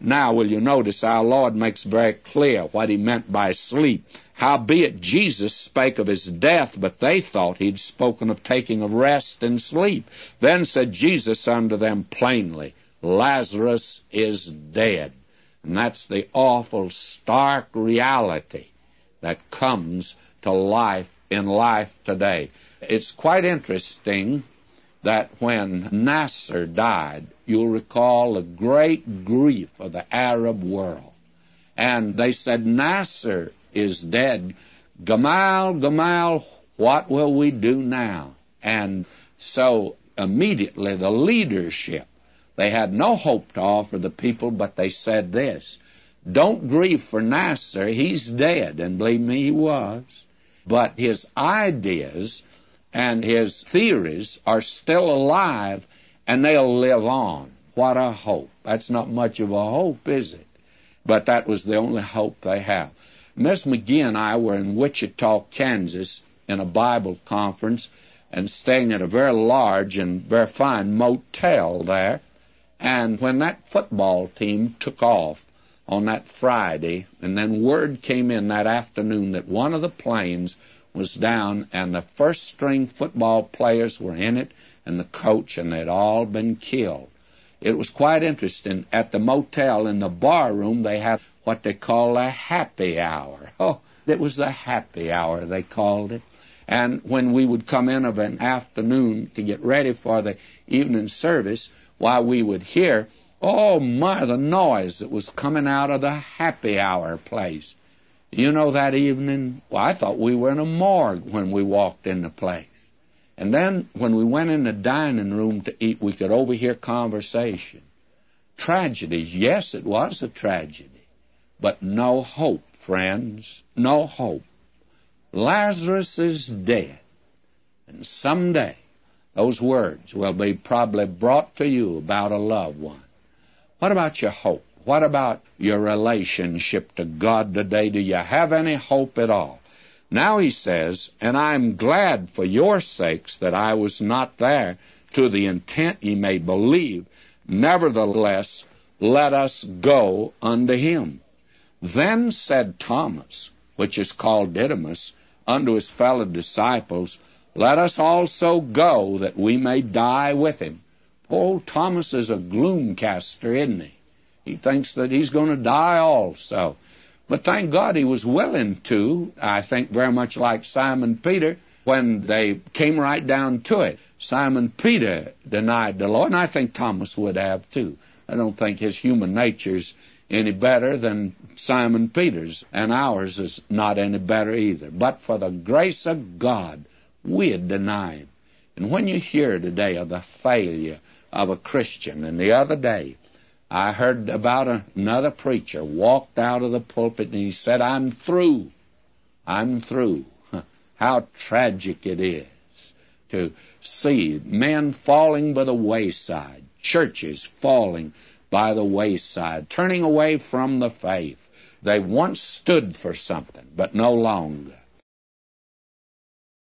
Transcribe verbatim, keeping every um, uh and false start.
Now, will you notice our Lord makes very clear what he meant by sleep. Howbeit Jesus spake of his death, but they thought he'd spoken of taking of rest and sleep. Then said Jesus unto them plainly, Lazarus is dead. And that's the awful, stark reality that comes to life in life today. It's quite interesting that when Nasser died, you'll recall the great grief of the Arab world. And they said, Nasser is dead. Gamal, Gamal, what will we do now? And so immediately the leadership, they had no hope to offer the people, but they said this, don't grieve for Nasser, he's dead. And believe me, he was. But his ideas and his theories are still alive, and they'll live on. What a hope. That's not much of a hope, is it? But that was the only hope they have. Miss McGee and I were in Wichita, Kansas, in a Bible conference, and staying at a very large and very fine motel there. And when that football team took off on that Friday, and then word came in that afternoon that one of the planes was down, and the first-string football players were in it, and the coach, and they'd all been killed. It was quite interesting. At the motel, in the bar room, they had what they call a happy hour. Oh, it was the happy hour, they called it. And when we would come in of an afternoon to get ready for the evening service, why, we would hear, oh, my, the noise that was coming out of the happy hour place. You know, that evening, well, I thought we were in a morgue when we walked in the place. And then when we went in the dining room to eat, we could overhear conversation. Tragedies, yes, it was a tragedy. But no hope, friends, no hope. Lazarus is dead. And someday, those words will be probably brought to you about a loved one. What about your hope? What about your relationship to God today? Do you have any hope at all? Now he says, and I'm glad for your sakes that I was not there, to the intent ye may believe. Nevertheless, let us go unto him. Then said Thomas, which is called Didymus, unto his fellow disciples, let us also go, that we may die with him. Poor old Thomas is a gloom-caster, isn't he? He thinks that he's going to die also. But thank God he was willing to, I think very much like Simon Peter, when they came right down to it. Simon Peter denied the Lord, and I think Thomas would have too. I don't think his human nature's any better than Simon Peter's, and ours is not any better either. But for the grace of God, we'd deny him. And when you hear today of the failure of a Christian, and the other day, I heard about another preacher walked out of the pulpit and he said, I'm through. I'm through. How tragic it is to see men falling by the wayside, churches falling by the wayside, turning away from the faith. They once stood for something, but no longer.